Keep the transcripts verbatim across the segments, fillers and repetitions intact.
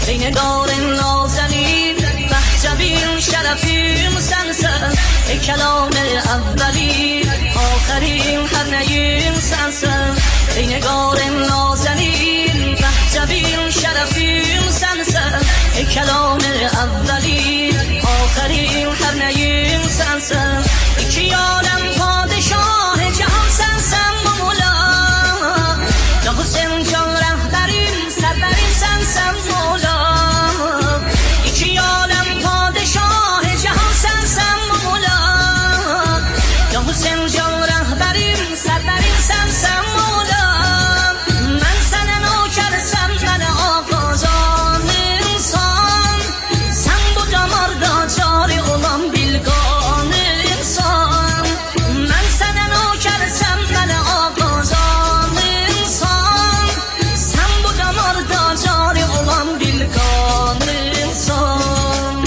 ای نگار نازنین مهجبین شرفیم سنسن ای کلام اولی آخرین هر نیم سنسن ای نگار نازنین مهجبین شرفیم سنسن ای کلام اولی آخرین هر نیم سنسن ای که یادم پادشاه جهان سنسن مولا یا حسین جان رهبرین سربرین سنسن مولا ای که یادم پادشاه جهان سنسن مولا یا حسین جان رهبرین سربرین سنسن مولا من سن نوکر سن من آقازان انسان سن بودم آردا جاری غلام بیلگان انسان من سن نوکر سن من آقازان انسان سن بودم آردا جاری غلام بیلگان انسان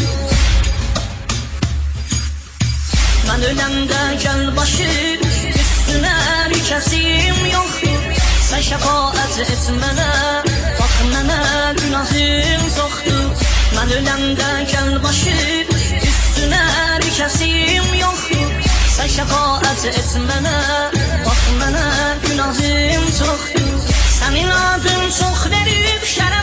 من ölende gel başı üstüne bir kesim yok sen şefaat etmene bak mene günahım çoktu ben ölende gel başı üstüne bir kesim yok sen şefaat etmene bak mene günahım çoktu senin adın çok verip şeref